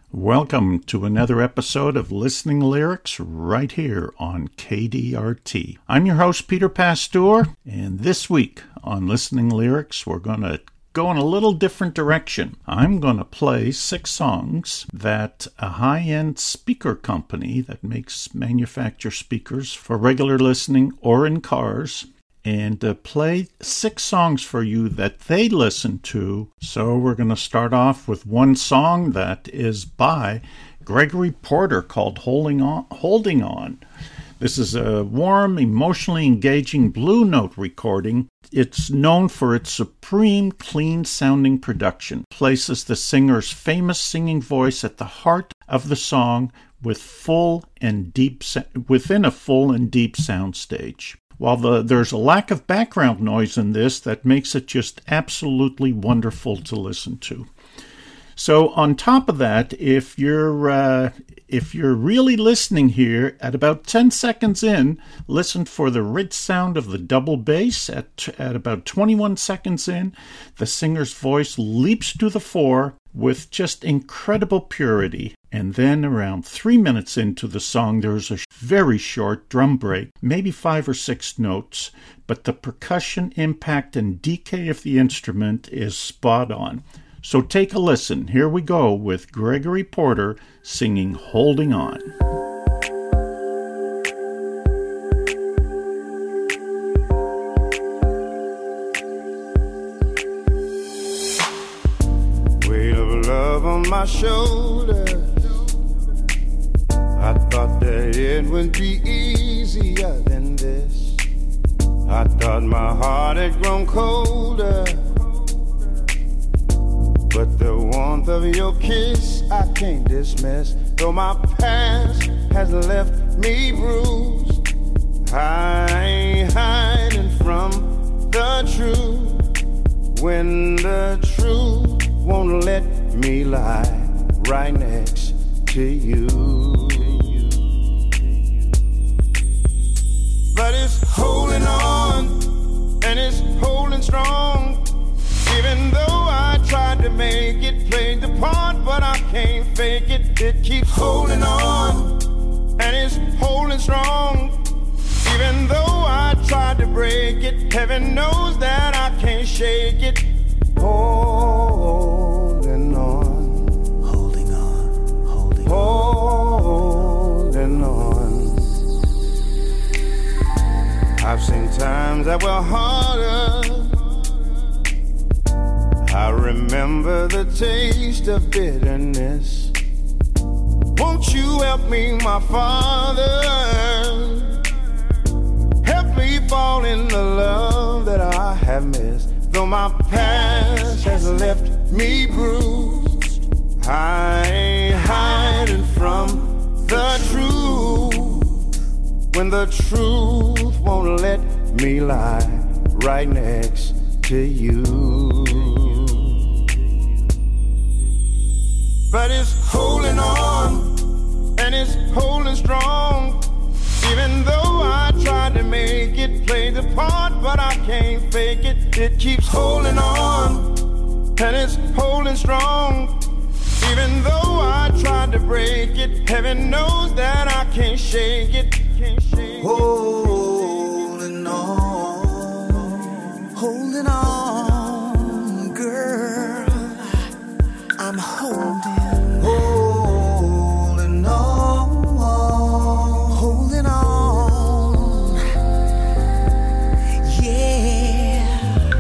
Welcome to another episode of Listening Lyrics right here on KDRT. I'm your host, Peter Pasteur, and this week on Listening Lyrics, we're going to go in a little different direction. I'm going to play 6 songs that a high-end speaker company that manufacture speakers for regular listening or in cars, and play 6 songs for you that they listen to. So we're going to start off with one song that is by Gregory Porter called Holding On. This is a warm, emotionally engaging Blue Note recording. It's known for its supreme, clean-sounding production. Places the singer's famous singing voice at the heart of the song within a full and deep soundstage. While there's a lack of background noise in this, that makes it just absolutely wonderful to listen to. So on top of that, if you're really listening here, at about 10 seconds in, listen for the rich sound of the double bass. At about 21 seconds in, the singer's voice leaps to the fore with just incredible purity. And then around 3 minutes into the song, there's a very short drum break, maybe 5 or 6 notes, but the percussion impact and decay of the instrument is spot on. So take a listen. Here we go with Gregory Porter singing Holding On. Weight of love on my shoulders. I thought that it would be easier than this. I thought my heart had grown colder, but the warmth of your kiss I can't dismiss. Though my past has left me bruised, I ain't hiding from the truth. When the truth won't let me lie right next to you. But it's holding on, and it's holding strong. Even though I tried to make it, played the part, but I can't fake it. It keeps holding on, and it's holding strong. Even though I tried to break it, heaven knows that I can't shake it. Holding on, holding on, holding on. I've seen times that were harder. I remember the taste of bitterness. Won't you help me, my Father? Help me fall in the love that I have missed. Though my past has left me bruised, I ain't hiding from the truth. When the truth won't let me lie right next to you. But it's holding on, and it's holding strong. Even though I tried to make it, play the part, but I can't fake it. It keeps holding on, and it's holding strong. Even though I tried to break it, heaven knows that I can't shake it. Holding on, girl, I'm holding on, yeah.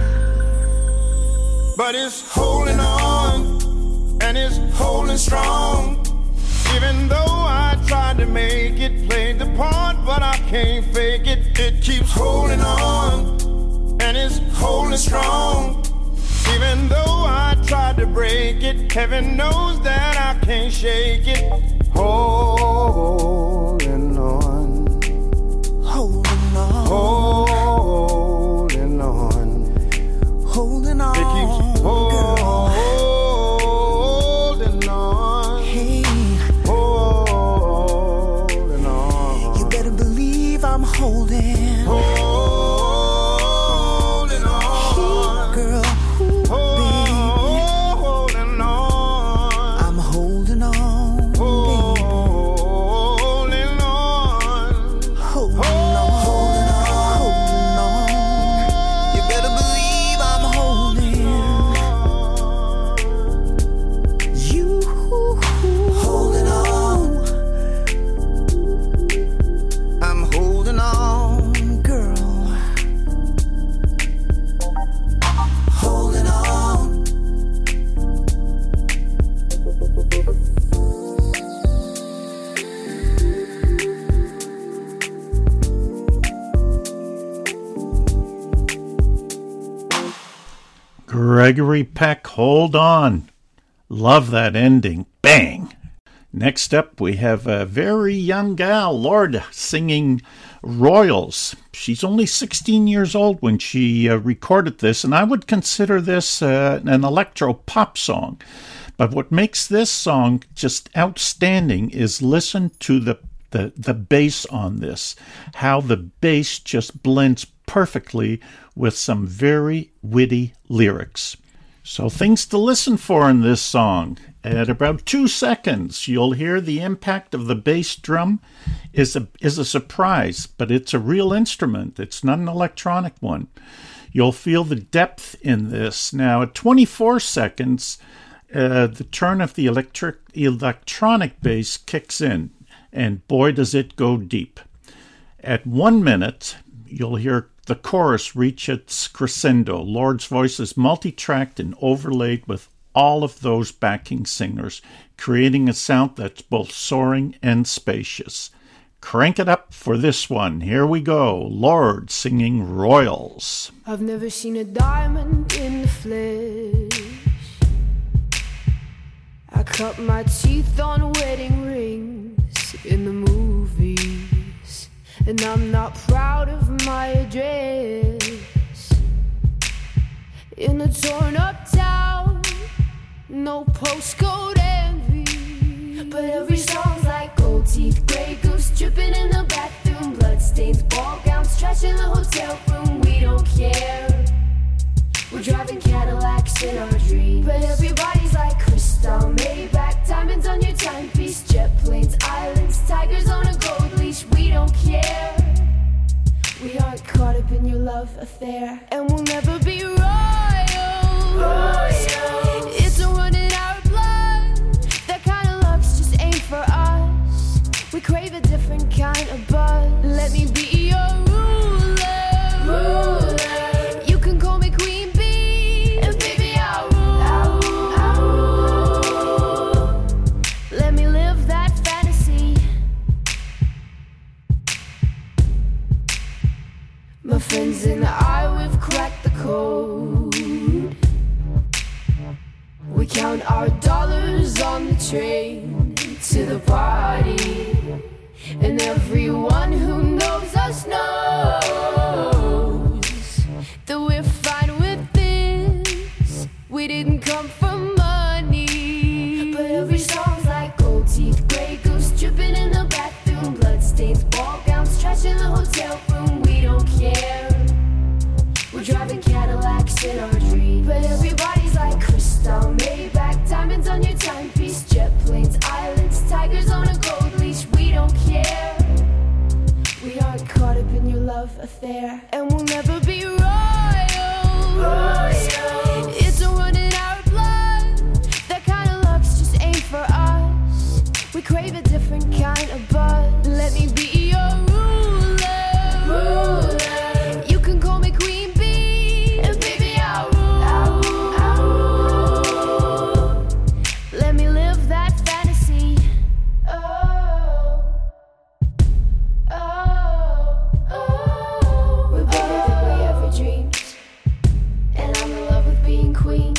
But it's holding on, and it's holding strong. Even though I tried to make it, played the part, but I can't fake it. It keeps holding on, and it's holding strong. Even though I tried to break it, heaven knows that I can't shake it. Holding on, holding on, holding on, holding on. It keeps holding on. Hey, holding on. You better believe I'm holding. Holding on, girl. Holding on. I'm holding on. Gregory Peck, Hold On. Love that ending. Bang! Next up, we have a very young gal, Lorde, singing Royals. She's only 16 years old when she recorded this, and I would consider this an electro-pop song. But what makes this song just outstanding is listen to the bass on this, how the bass just blends perfectly with some very witty lyrics. So things to listen for in this song. At about 2 seconds, you'll hear the impact of the bass drum is a surprise, but it's a real instrument. It's not an electronic one. You'll feel the depth in this. Now, at 24 seconds, the turn of the electronic bass kicks in, and boy, does it go deep. At 1 minute, you'll hear the chorus reach its crescendo. Lorde's voice is multi-tracked and overlaid with all of those backing singers, creating a sound that's both soaring and spacious. Crank it up for this one. Here we go. Lorde singing Royals. I've never seen a diamond in the flesh. I cut my teeth on wedding rings in the movies, and I'm not proud of my address. In a torn up town, no postcode envy, but every song's like gold teeth, grey goose dripping in the bathroom, bloodstains, ball gowns, trash in the hotel room. We don't care. We're driving Cadillacs in our dreams, but everybody's like crystal, Maybach, diamonds on your timepiece, jet planes, islands, tigers on a gold leash. We don't care. We aren't caught up in your love affair, and we'll never be royals. It's a run in our blood. That kind of luck's just ain't for us. We crave a different kind of buzz. Let me be your ruler. You can call me Queen Bee, and baby I'll rule. Let me live that fantasy. My friends and I, we've cracked the code. We count our dollars on the train to the party, and everyone who knows us knows that we're fine with this. We didn't come for money, but every song's like gold teeth, grey goose dripping in the bathroom, bloodstains, ball gowns, trash in the hotel room. We don't care. We're driving Cadillacs in our dreams, but everybody's like crystal, Maybach, diamonds on your timepiece, jet planes, islands, tigers on a gold leash. We don't care. We aren't caught up in your love affair, and we'll never be royals. It's a run in our blood. That kind of luck's just ain't for us. We crave a different kind of buzz. Let me be your ruler. You can call me Queen Bee, and baby I'll rule. Let me live that fantasy. We're bigger than we ever dreamed, and I'm in love with being queen.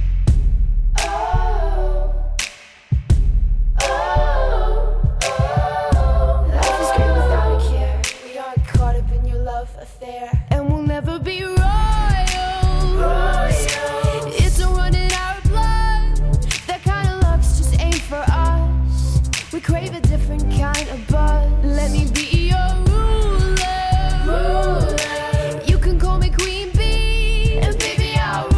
Life is great without a care. We aren't caught up in your love affair, and we'll never be royals. It's a run in our blood. That kind of luck's just ain't for us. We crave a different kind of buzz. Let me be your ruler. You can call me Queen Bee, and baby I'll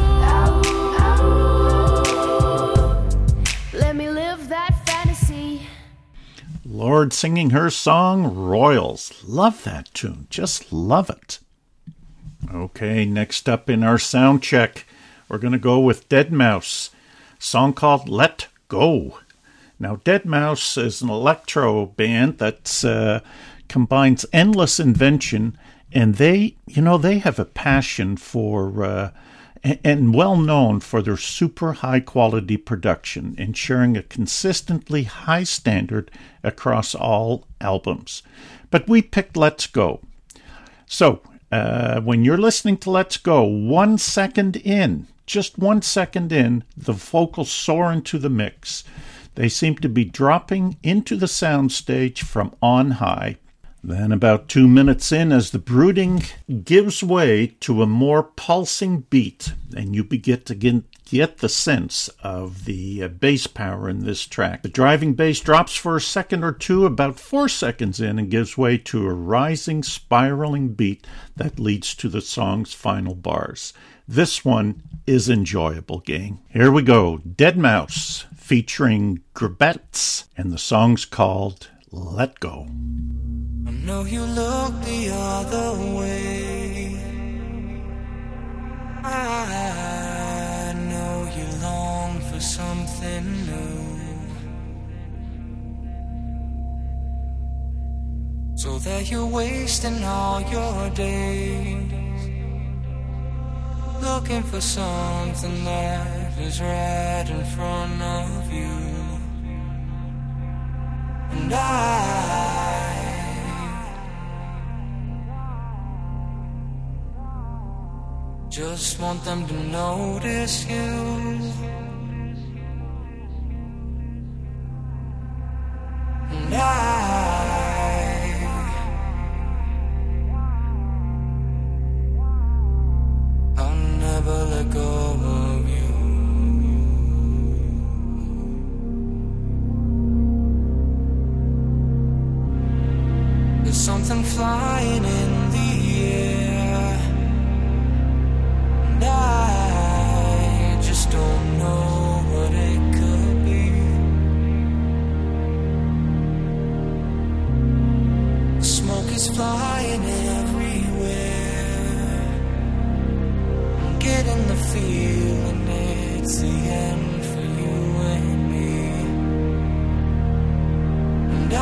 rule. Let me live that fantasy. Lorde singing her song Royals. Love that tune. Just love it. Okay, next up in our sound check, we're going to go with Deadmau5, song called Let Go. Now, Deadmau5 is an electro band that combines endless invention, and they have a passion for and well known for their super high quality production, ensuring a consistently high standard across all albums. But we picked Let's Go. So, when you're listening to Let's Go, 1 second in, just 1 second in, the vocals soar into the mix. They seem to be dropping into the soundstage from on high. Then about 2 minutes in, as the brooding gives way to a more pulsing beat, and you begin to get the sense of the bass power in this track. The driving bass drops for a second or two, about 4 seconds in, and gives way to a rising, spiraling beat that leads to the song's final bars. This one is enjoyable, gang. Here we go, Deadmau5 featuring Grabetz, and the song's called Let Go. I know you look the other way. I know you long for something new, so that you're wasting all your days looking for something that is right in front of you. And I just want them to notice you. And I'll never let go of you. There's something flying in the air, and I just don't know what it could be. The smoke is flying everywhere. I'm getting the feeling it's the end for you and me. And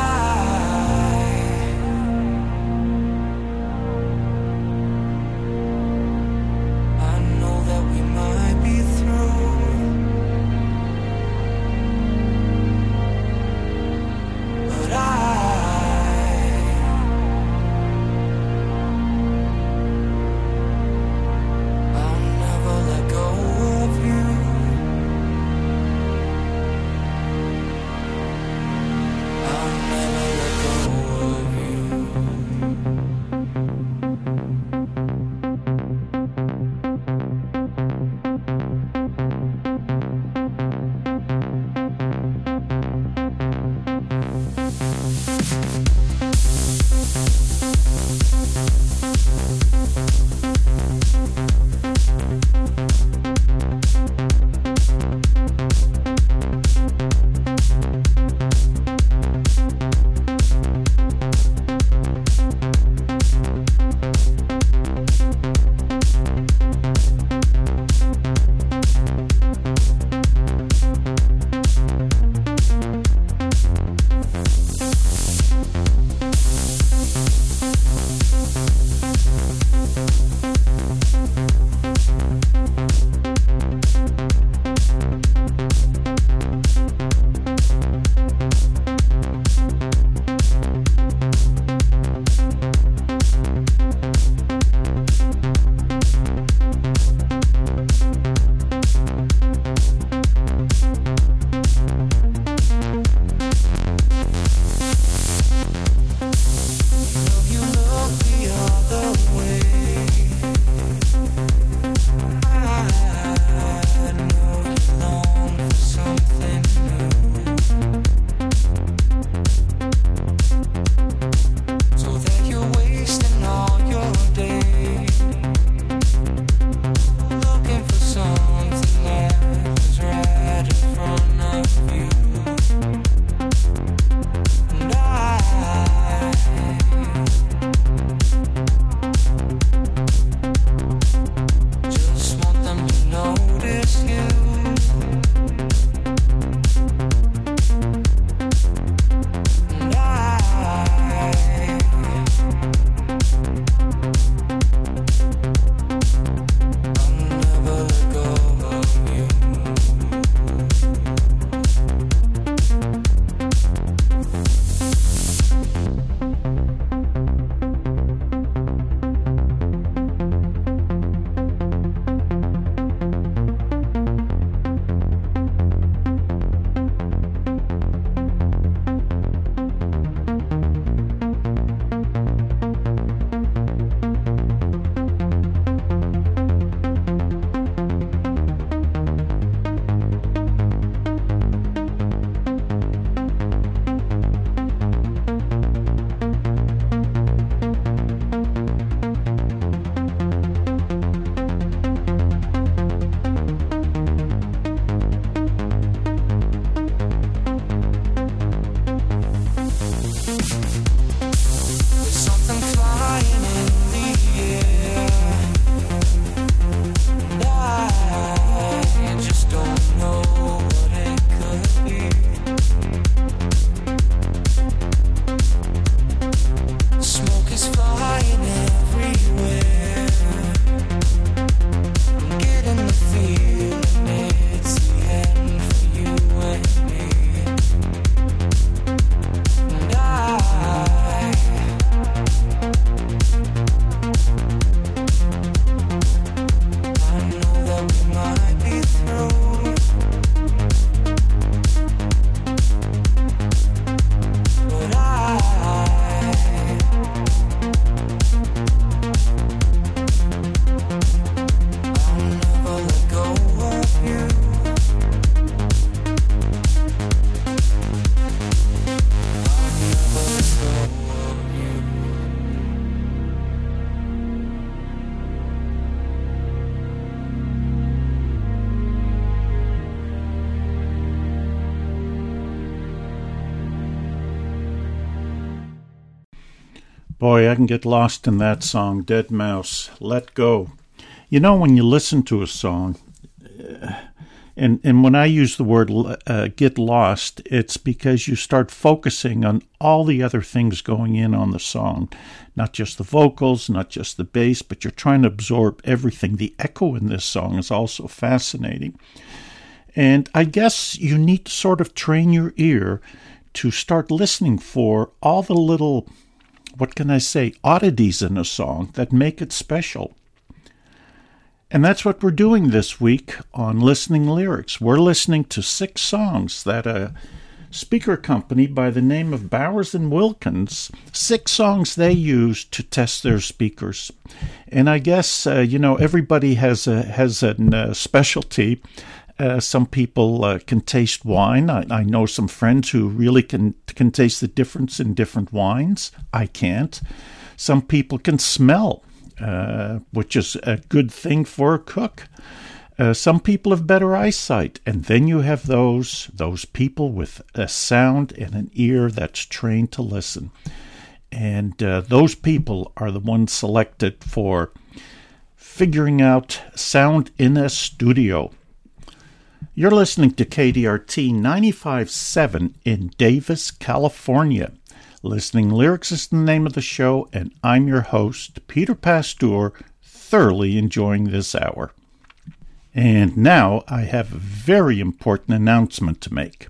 Boy, I can get lost in that song, Dead Mouse, Let Go. You know, when you listen to a song, and when I use the word get lost, it's because you start focusing on all the other things going in on the song. Not just the vocals, not just the bass, but you're trying to absorb everything. The echo in this song is also fascinating. And I guess you need to sort of train your ear to start listening for all the little, what can I say, oddities in a song that make it special. And that's what we're doing this week on Listening Lyrics. We're listening to 6 songs that a speaker company by the name of Bowers & Wilkins, 6 songs they used to test their speakers. And I guess, everybody has a specialty. Some people can taste wine. I know some friends who really can taste the difference in different wines. I can't. Some people can smell, which is a good thing for a cook. Some people have better eyesight, and then you have those people with a sound and an ear that's trained to listen. And those people are the ones selected for figuring out sound in a studio. You're listening to KDRT 95.7 in Davis, California. Listening Lyrics is the name of the show, and I'm your host, Peter Pasteur, thoroughly enjoying this hour. And now I have a very important announcement to make.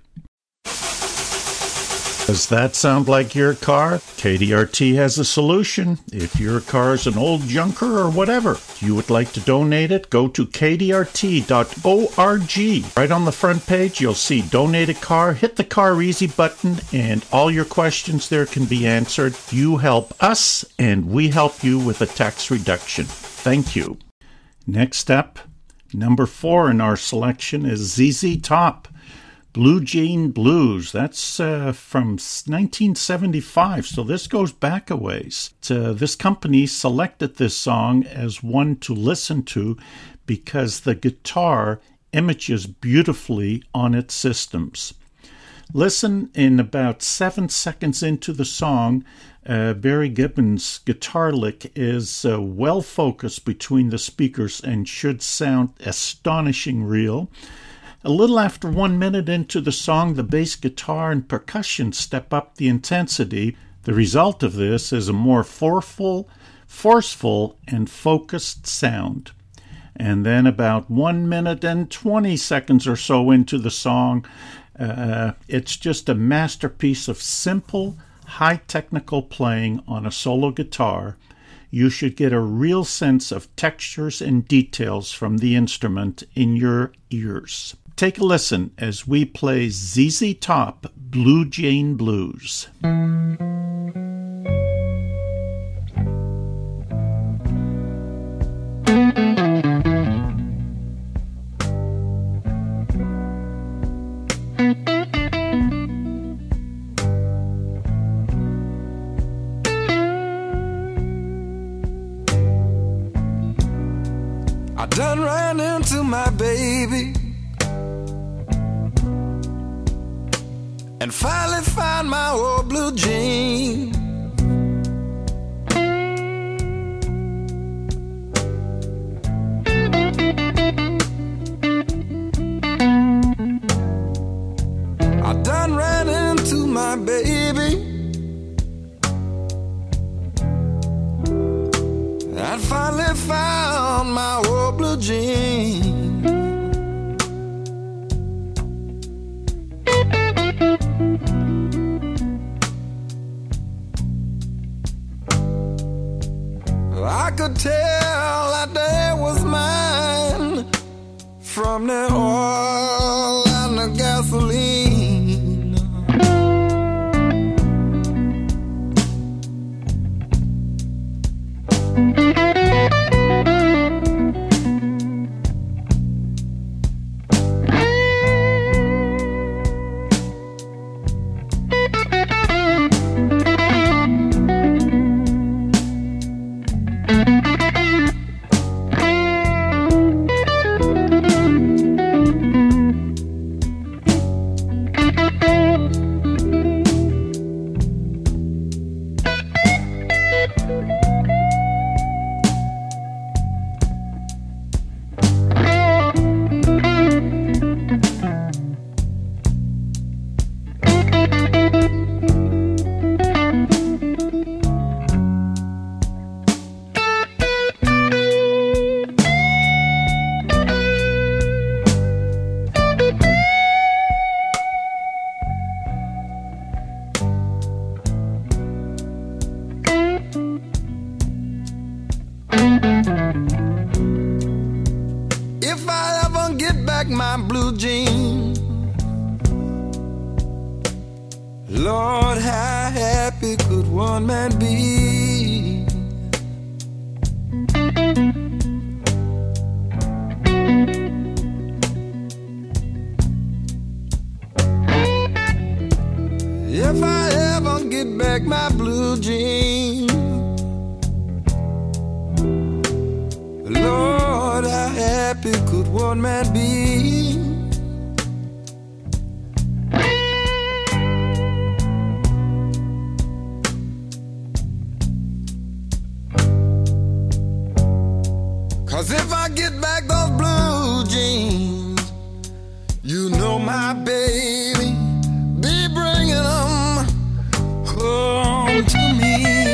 Does that sound like your car? KDRT has a solution. If your car is an old junker or whatever, you would like to donate it, go to kdrt.org. Right on the front page, you'll see Donate a Car. Hit the Car Easy button, and all your questions there can be answered. You help us, and we help you with a tax reduction. Thank you. Next up, number 4 in our selection is ZZ Top. Blue Jean Blues. That's from 1975, so this goes back a ways. This company selected this song as one to listen to because the guitar images beautifully on its systems. Listen, in about 7 seconds into the song, Barry Gibbons' guitar lick is well focused between the speakers and should sound astonishing real. A little after 1 minute into the song, the bass guitar and percussion step up the intensity. The result of this is a more forceful, and focused sound. And then about 1 minute and 20 seconds or so into the song, it's just a masterpiece of simple, high technical playing on a solo guitar. You should get a real sense of textures and details from the instrument in your ears. Take a listen as we play ZZ Top, Blue Jean Blues. I done ran into my baby and finally found my old blue jean. I done ran into my baby and finally found my old blue jean. I could tell that day was mine from the oil and the gasoline. my blue jeans. Lord, how happy could one man be? If I ever get back my blue jeans, Lord, how happy could one man be? Cause if I get back those blue jeans, you know my baby be bringing them home to me.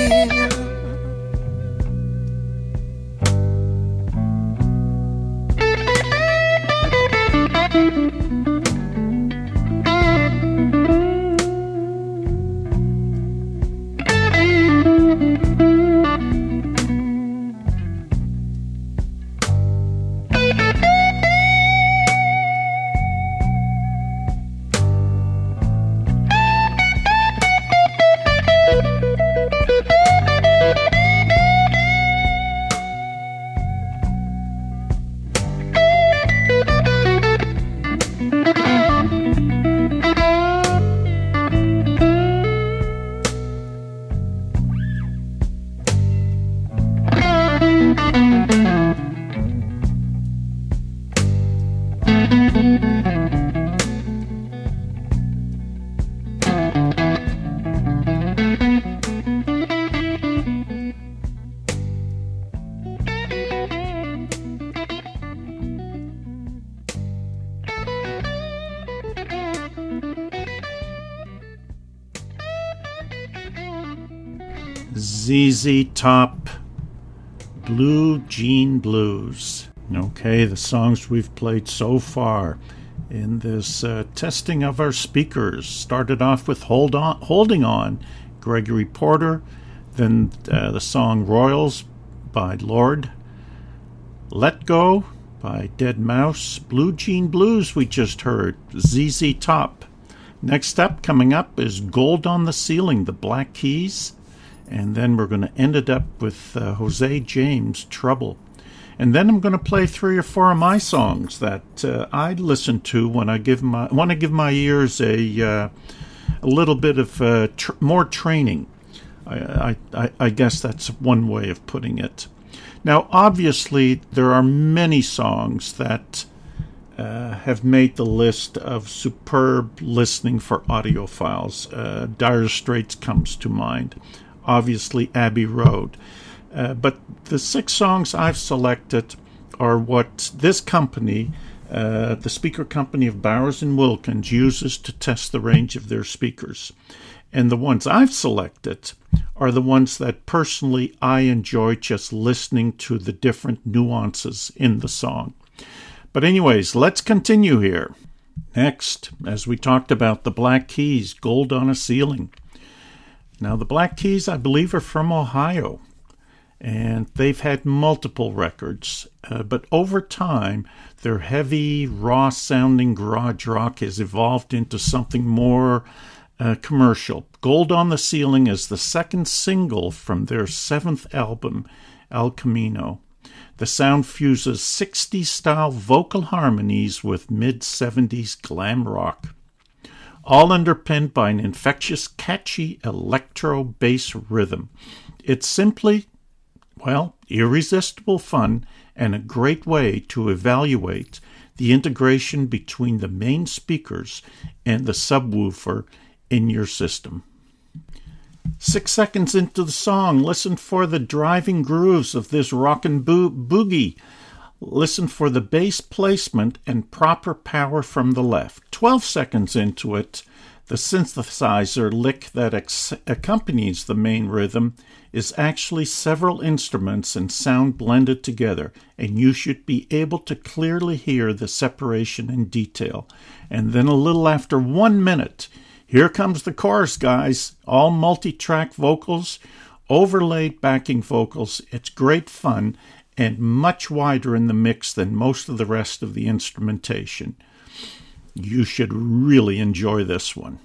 ZZ Top, Blue Jean Blues. Okay, the songs we've played so far in this testing of our speakers started off with Holding On, Gregory Porter, then the song Royals by Lord, Let Go by Dead Mouse, Blue Jean Blues we just heard, ZZ Top. Next up, coming up, is Gold on the Ceiling, the Black Keys. And then we're going to end it up with Jose James, Trouble. And then I'm going to play 3 or 4 of my songs that I listen to when I want to give my ears a little bit of more training. I guess that's one way of putting it. Now, obviously, there are many songs that have made the list of superb listening for audiophiles. Dire Straits comes to mind. Obviously, Abbey Road. But the 6 songs I've selected are what this company, the speaker company of Bowers & Wilkins, uses to test the range of their speakers. And the ones I've selected are the ones that personally I enjoy just listening to the different nuances in the song. But anyways, let's continue here. Next, as we talked about, the Black Keys, Gold on a Ceiling. Now, the Black Keys, I believe, are from Ohio, and they've had multiple records, but over time, their heavy, raw-sounding garage rock has evolved into something more commercial. Gold on the Ceiling is the second single from their 7th album, El Camino. The sound fuses 60s-style vocal harmonies with mid-70s glam rock, all underpinned by an infectious, catchy electro bass rhythm. It's simply, well, irresistible fun and a great way to evaluate the integration between the main speakers and the subwoofer in your system. 6 seconds into the song, listen for the driving grooves of this rockin' boogie. Listen for the bass placement and proper power from the left. 12 seconds into it, the synthesizer lick that accompanies the main rhythm is actually several instruments and sound blended together, and you should be able to clearly hear the separation in detail. And then a little after 1 minute, here comes the chorus, guys. All multi-track vocals, overlaid backing vocals. It's great fun. and much wider in the mix than most of the rest of the instrumentation. You should really enjoy this one.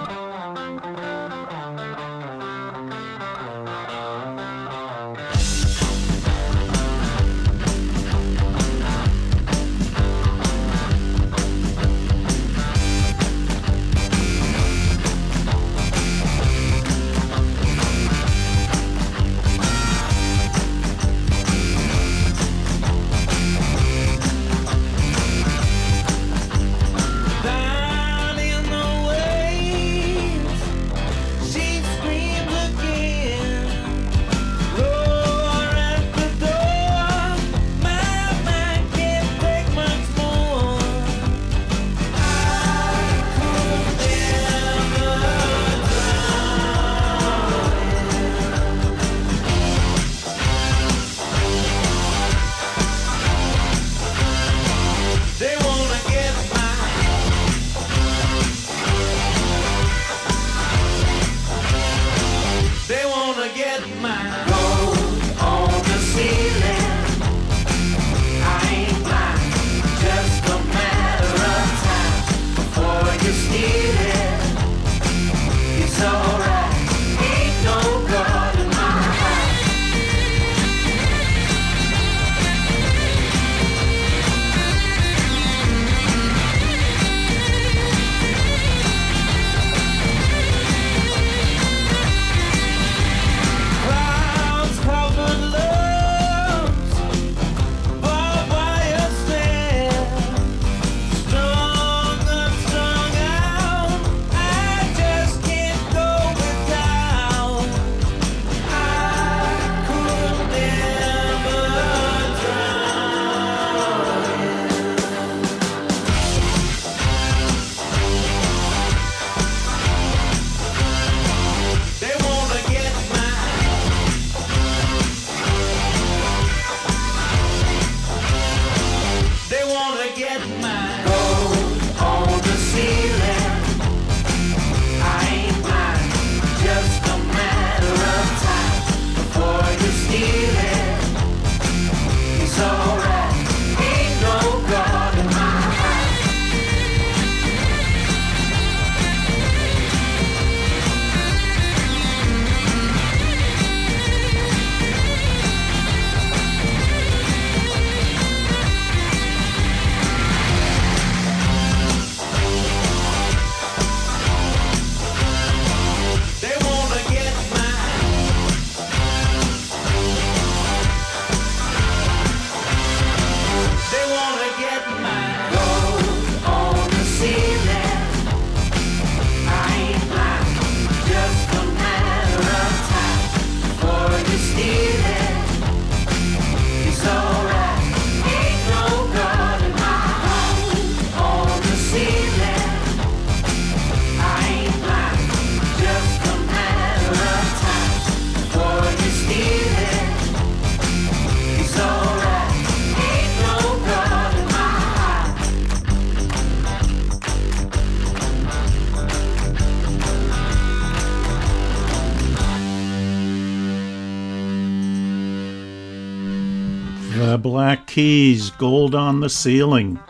The Black Keys, Gold on the Ceiling.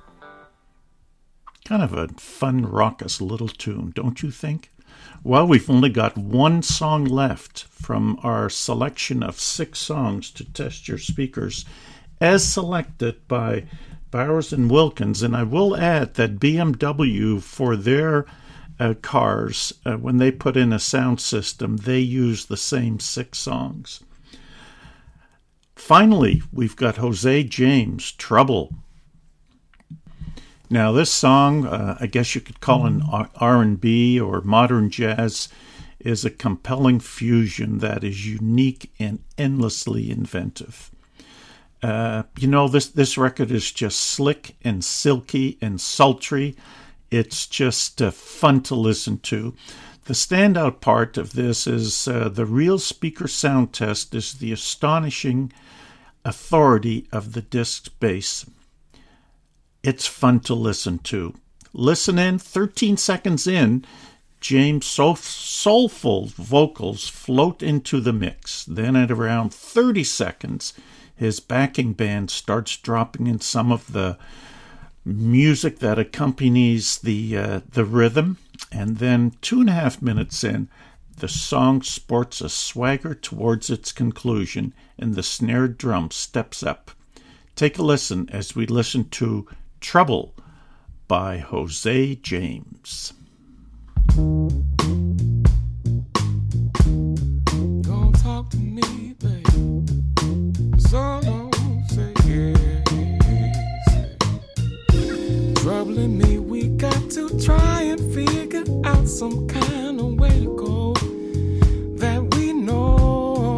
Kind of a fun, raucous little tune, don't you think? Well, we've only got one song left from our selection of 6 songs to test your speakers, as selected by Bowers and Wilkins. And I will add that BMW, for their cars, when they put in a sound system, they use the same 6 songs. Finally, we've got Jose James, Trouble. Now, this song, I guess you could call it R&B or modern jazz, is a compelling fusion that is unique and endlessly inventive. This record is just slick and silky and sultry. It's just fun to listen to. The standout part of this is the real speaker sound test is the astonishing authority of the disc bass. It's fun to listen to. Listen in, 13 seconds in, James' soulful vocals float into the mix. Then at around 30 seconds, his backing band starts dropping in some of the music that accompanies the rhythm, and then 2.5 minutes in, the song sports a swagger towards its conclusion, and the snare drum steps up. Take a listen as we listen to Trouble by Jose James. Don't talk to me, babe. So don't say yes. Troubling me, we got to try and figure out some kind of way to go that we know.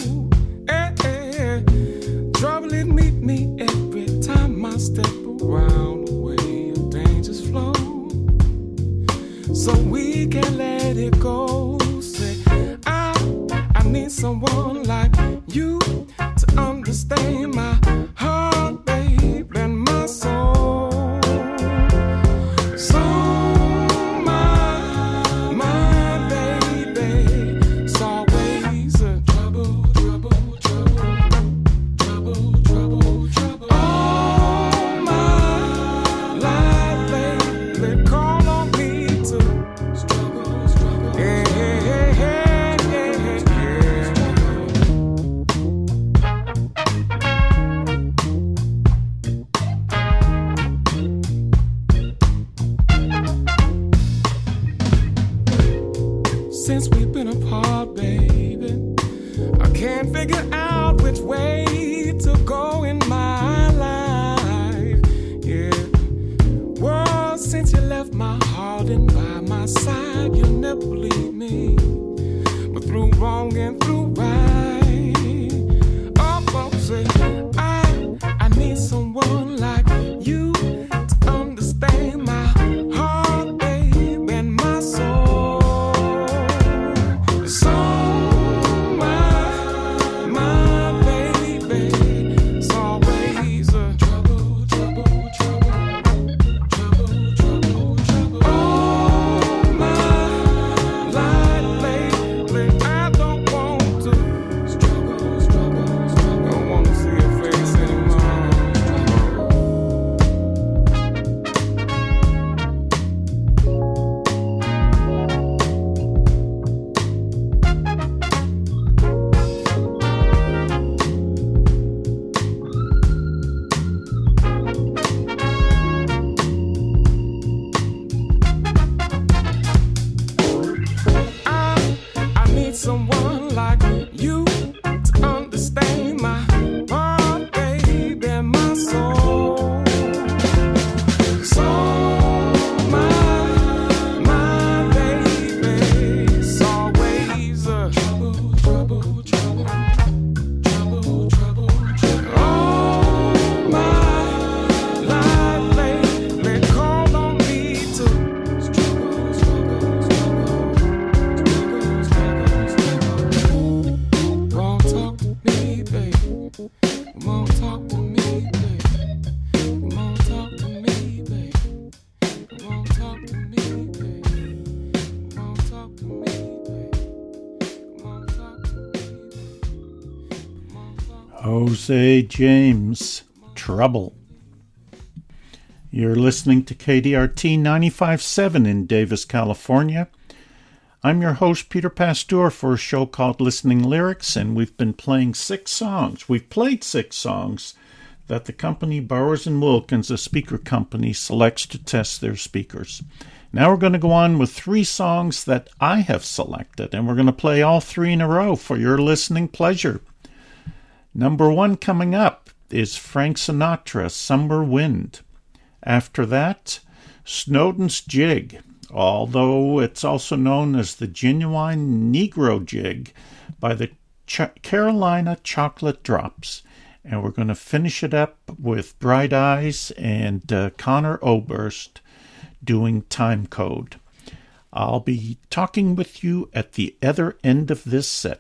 Trouble it meet me every time I step around the way of danger's flow. So we can let it go. Say, I need someone like you to understand my heart, babe, and my soul. So my baby, it's always a trouble, trouble, trouble, trouble, trouble, trouble. All my life, baby, call on me to struggle, struggle, yeah, yeah, yeah, yeah, Since we've been apart, baby, I can't figure out which way to go in my life. Yeah. Well, since you left my heart and by my side, you'll never believe me. But through wrong and through right, oh, folks say I need someone like you to understand my heart, babe, and my soul. So my baby, it's always a trouble, trouble, trouble, trouble, trouble, trouble. All my life lately, I don't want to struggle, struggle, struggle. Don't want to see your face anymore. I need someone like you to understand my heart, baby, and my soul. So my baby, it's always a trouble, trouble, trouble, trouble, trouble, trouble. All my life lately, call on me to struggle, struggle, struggle. Won't talk to me, babe. Won't talk to me, babe. Won't talk to me, babe. Won't talk to me, babe. Won't talk to me, babe. Won't talk to me, babe. Jose James, Trouble. You're listening to KDRT 95.7 in Davis, California. I'm your host, Peter Pasteur, for a show called Listening Lyrics, and we've been playing 6 songs. We've played 6 songs that the company Bowers & Wilkins, a speaker company, selects to test their speakers. Now we're going to go on with 3 songs that I have selected, and we're going to play all 3 in a row for your listening pleasure. Number 1 coming up is Frank Sinatra, Summer Wind. After that, Snowden's Jig, although it's also known as the Genuine Negro Jig by the Carolina Chocolate Drops. And we're going to finish it up with Bright Eyes and Conor Oberst doing Time Code. I'll be talking with you at the other end of this set.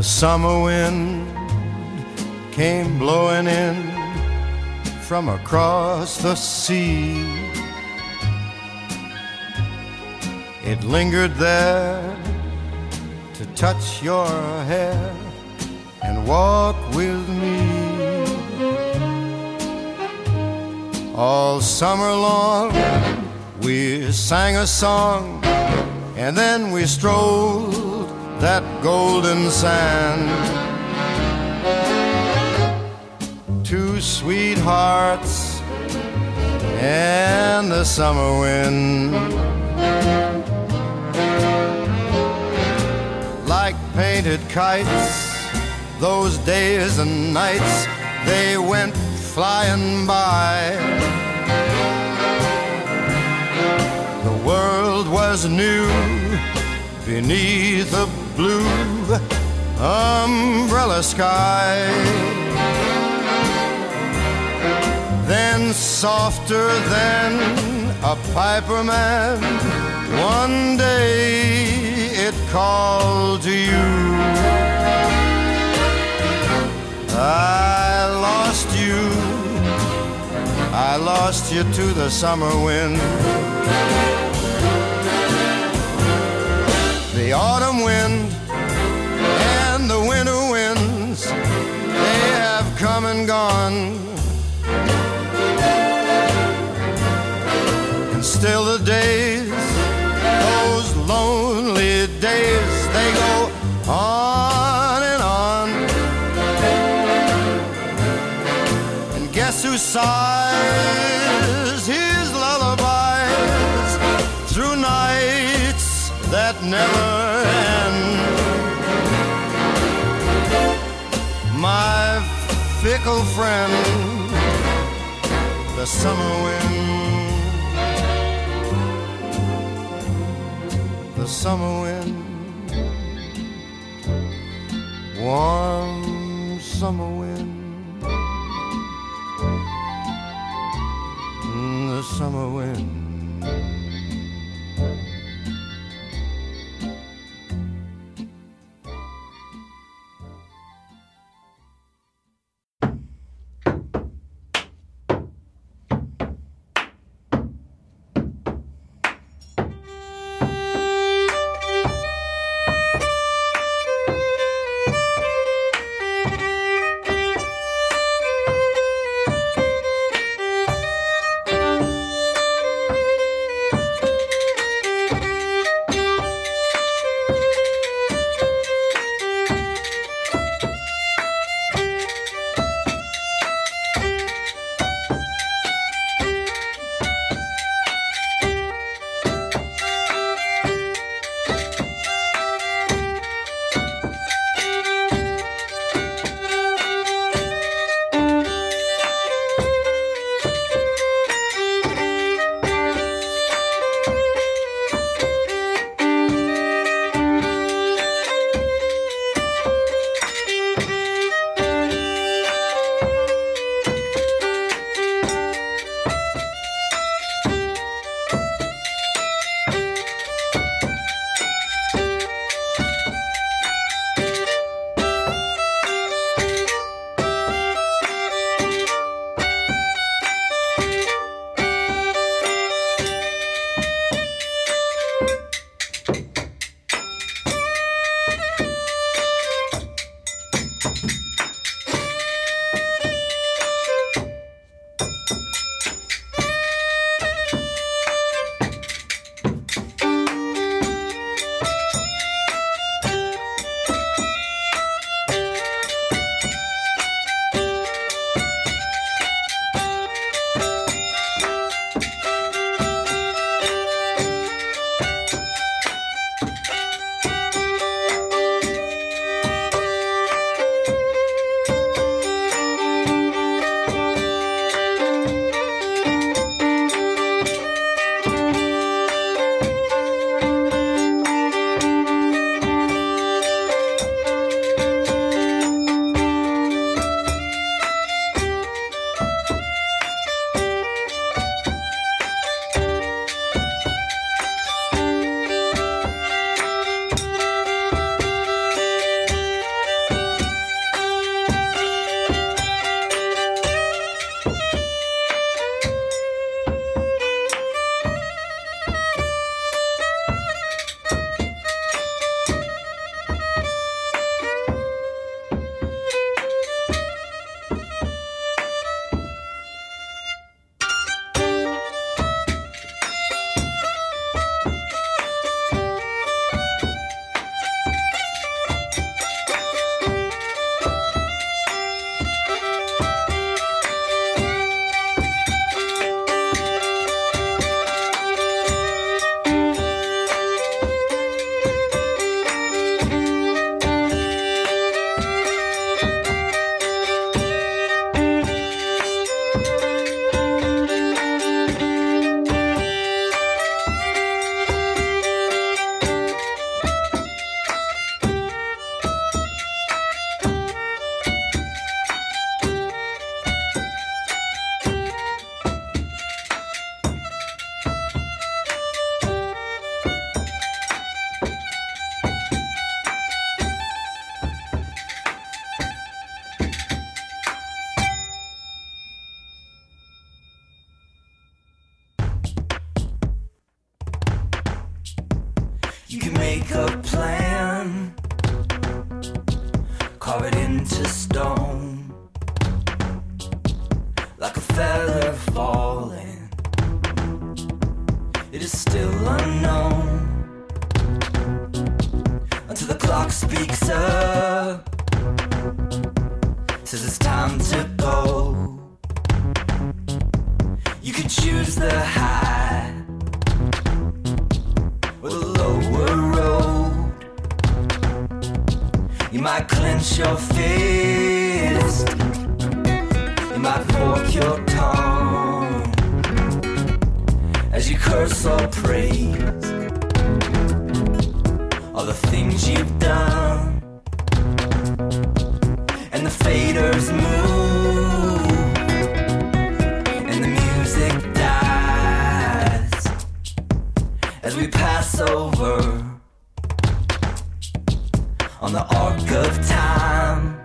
summer wind came blowing in from across the sea. It lingered there to touch your hair and walk with me. All summer long we sang a song, and then we strolled that golden sand. Two sweethearts and the summer wind, like painted kites, those days and nights, they went flying by. The world was new beneath a blue umbrella sky. Then softer than a piper man, one day it called to you. I lost you to the summer wind. The autumn wind and the winter winds, they have come and gone. And still the days, those lonely days, they go on and on. And guess who sighs his lullabies through nights that never end? My fickle friend, the summer wind. The summer wind, warm summer wind, the summer wind. make a plan, carve it into stone, like a feather falling. It is still unknown until the clock speaks up, says it's time to go. You can choose the high or the lower road. You might clench your fist, you might fork your tongue as you curse or praise all the things you've done. And the faders move and the music dies as we pass over on the arc of time.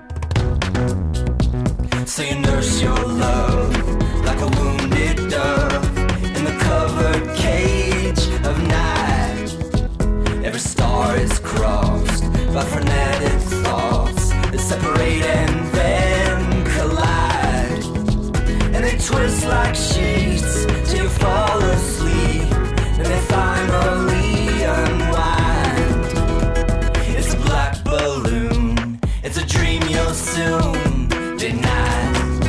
So you nurse your love like a wounded dove in the covered cage of night. Every star is crossed by frenetic thoughts that separate and then collide, and they twist like sheets till you fall asleep, and they finally unwind. It's a black balloon, it's a dream you'll soon deny.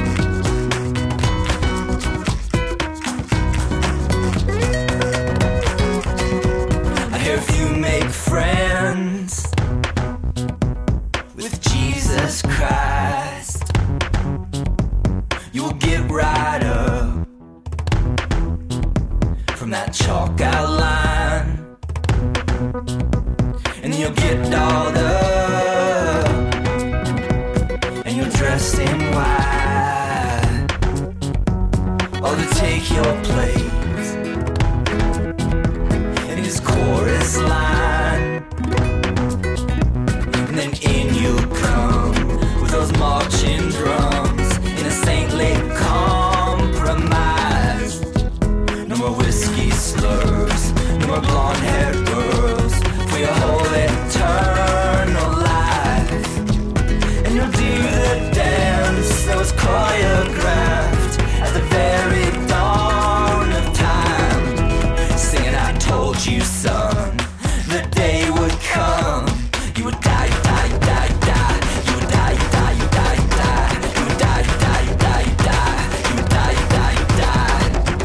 I hear if you make friends with Jesus Christ, you will get right up from that chalk outline, and you'll get dolled up, and you're dressed in white, all to take your place in his chorus line. And then in you'll come with those marching drums in a saintly compromise. No more whiskey slurs, no more blonde-haired girls for your whole eternal life. And you'll do the dance that was choreographed at the very dawn of time, singing I told you, son, the day would come. You would die, die, die, die. You would die, die, die, die. You would die, die, die, die. You would die, die, die.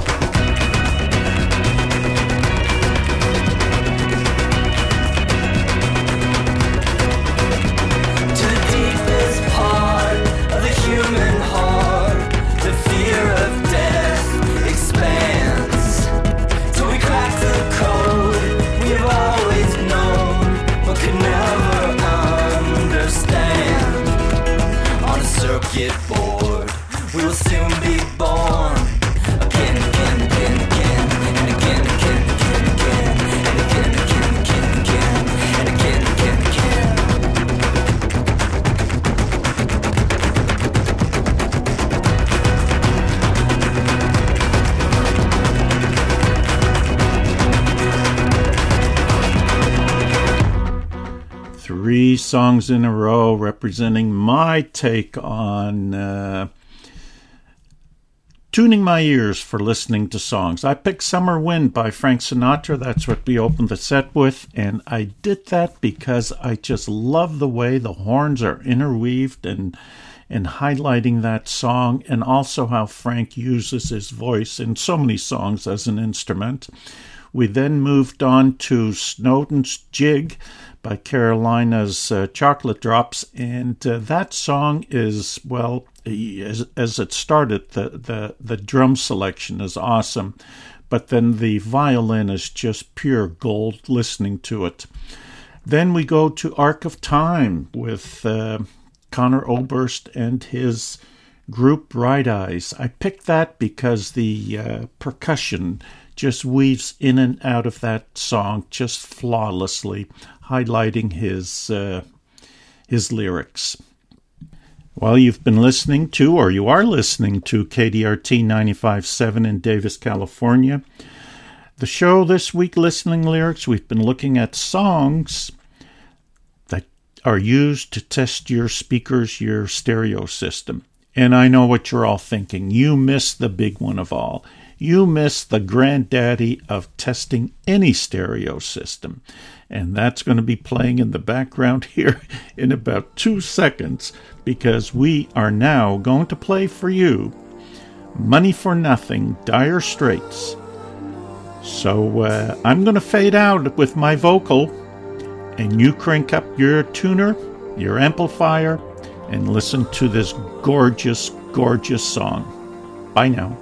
To the deepest part of the human heart, the fear of death expands. Till we crack the code we have always known, but could never understand. On a circuit board, we will soon be born again, again, again, again, and again, again, again, again, and again, again, again, again, and again, again, again. Three songs in a row representing my take on tuning my ears for listening to songs. I picked Summer Wind by Frank Sinatra. That's what we opened the set with, and I did that because I just love the way the horns are interweaved and highlighting that song, and also how Frank uses his voice in so many songs as an instrument. We then moved on to Snowden's Jig by Carolina's Chocolate Drops, and that song is, well, as it started, the drum selection is awesome, but then the violin is just pure gold listening to it. Then we go to Arc of Time with Conor Oberst and his group Bright Eyes. I picked that because the percussion just weaves in and out of that song just flawlessly, highlighting his lyrics. Well, you've been listening to, or you are listening to, KDRT 95.7 in Davis, California. The show this week, Listening Lyrics, we've been looking at songs that are used to test your speakers, your stereo system. And I know what you're all thinking. You missed the big one of all. You missed the granddaddy of testing any stereo system. And that's going to be playing in the background here in about 2 seconds, because we are now going to play for you Money for Nothing, Dire Straits. So I'm going to fade out with my vocal, and you crank up your tuner, your amplifier, and listen to this gorgeous, gorgeous song. Bye now.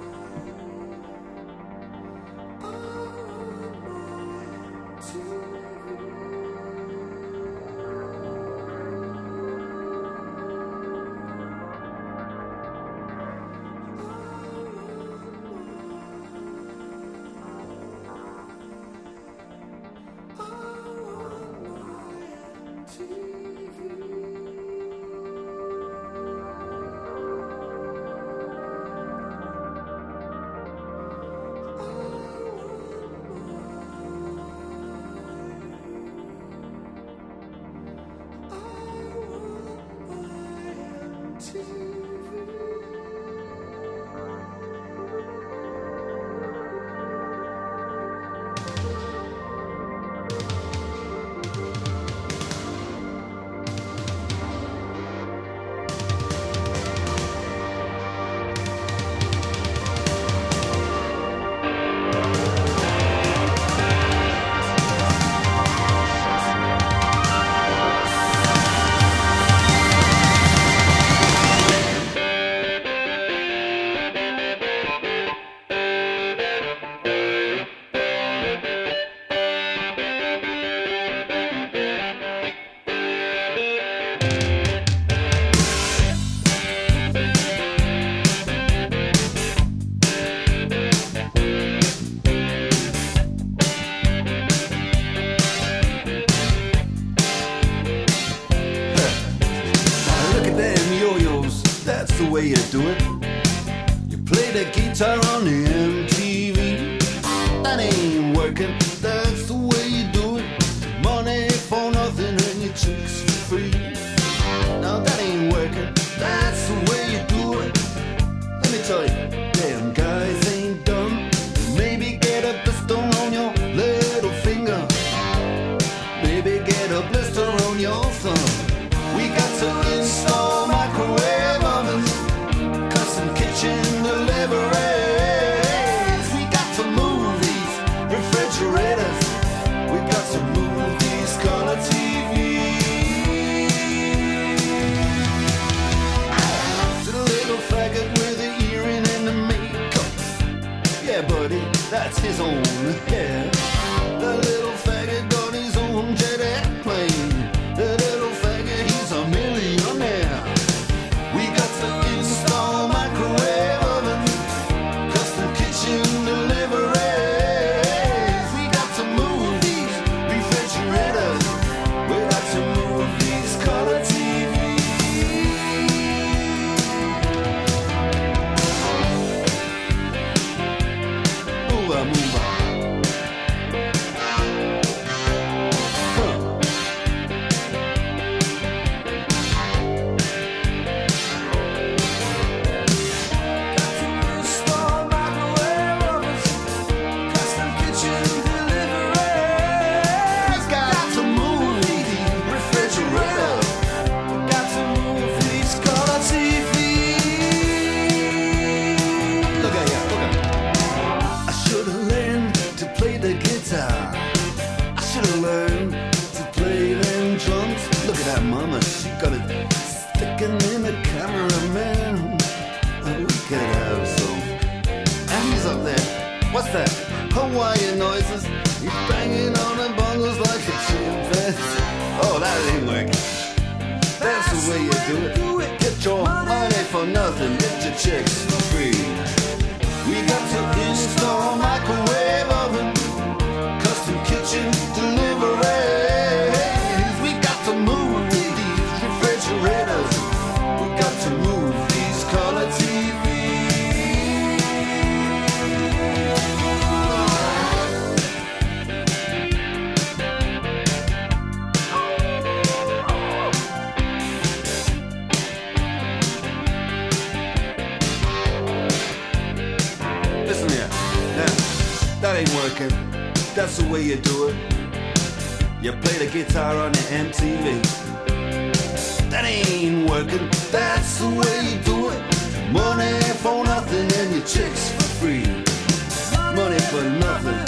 Now, that ain't working. That's the way you do it. You play the guitar on the MTV. That ain't working. That's the way you do it. Money for nothing and your chicks for free. Money for nothing.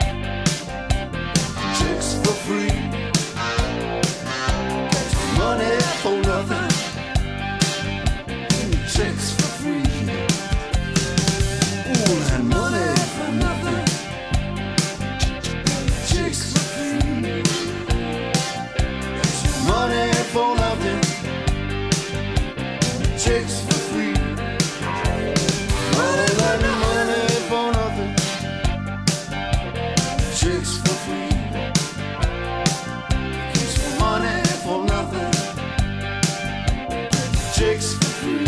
Chicks for free. Money for nothing. Chicks for free. Ooh, and money for nothing. Chicks for free. Money for nothing. Chicks for free. All that money for nothing. Chicks for free. Money for nothing. Chicks for free.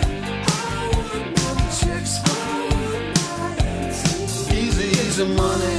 Money